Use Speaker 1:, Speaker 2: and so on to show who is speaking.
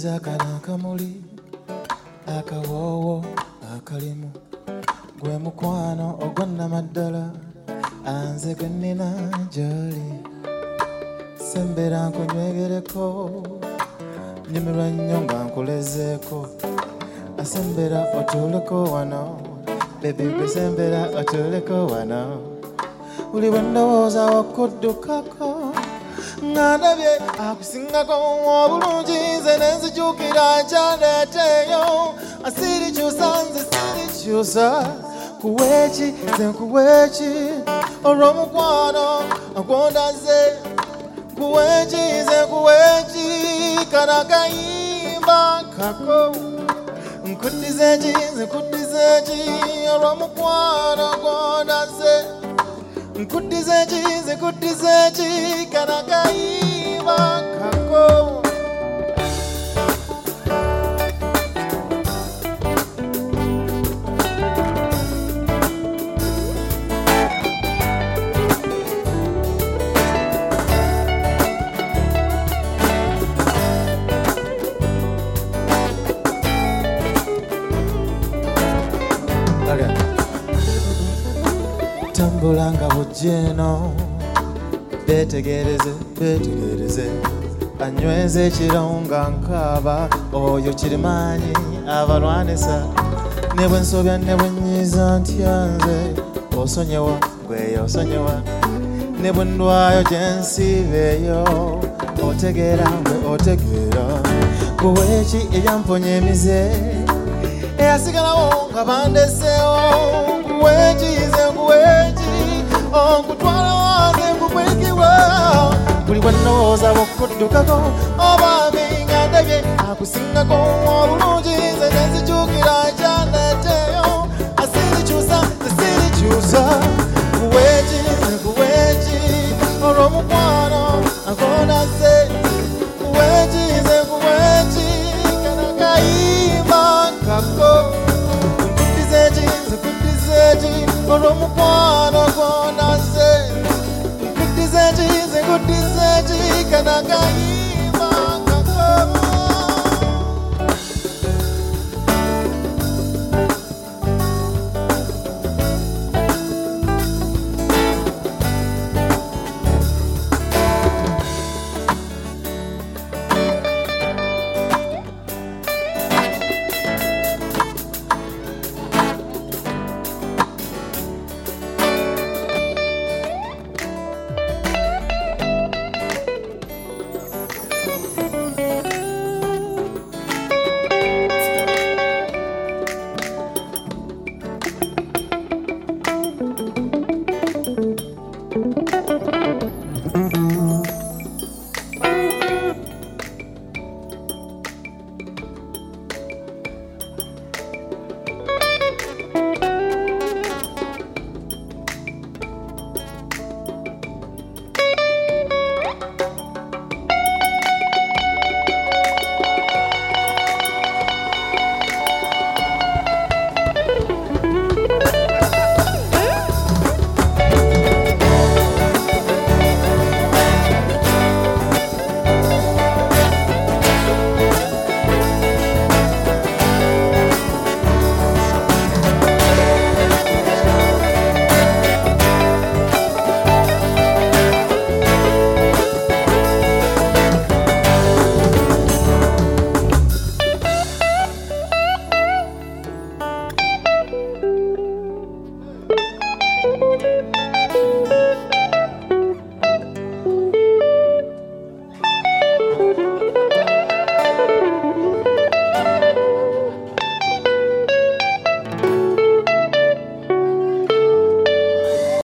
Speaker 1: Mpuliriza kana akamuli akawoowo akalimu gwe mukwano ogwannamaddala anze gwe nnina gy'oli sembera nkunywegereko nyumirwa nnyo nga nkulezeeko asembera otuuleko wano bebi gwe sembera otuuleko wano buli bwe ndowooza okuddukako nga ndabye akusingako obulungi nze ne nzijukira nkyandeeteeyo asirikyusa nze sirikyusa kuweeki nze nkuweeki olw'omukwano agondaze kuweeki nze nkuweeki kana kayimba kako nkuddize eki nze nkuddize eki olw'omukwano agondaze nkuddize eki nze nkuddize eki kana kayimba kako tambula nga bujjeeno betegereze betegereze anyweze ekiro nga nkaaba oyo kirimaanyi abalwanisa ne bwe nsobya ne bwe nnyiza ntya nze osonyewa gweyo osonyewa ne bwe ndwayo gye nsiibeeyo otegeera gwe otegeera kuweeki eyamponya emize eyasigalawo nga bandeseewo kuweeki nze nkuweeki onkutwala wange nkukwikiwa buli bwe nnowooza bw'okuddukako obaami nga ndabye akusingako obulungi nze ne nzijukira nkyandeeteeyo asirikyusa nze sirikyusa kuweeki nze kuweeki olw'omukwano agondaze kuweeki nze kuweeki kana kayimba kako nkuddize eki nze nkuddize eki olw'omukwano agondaze nkuddize eki nze nkuddize eki kana kayimba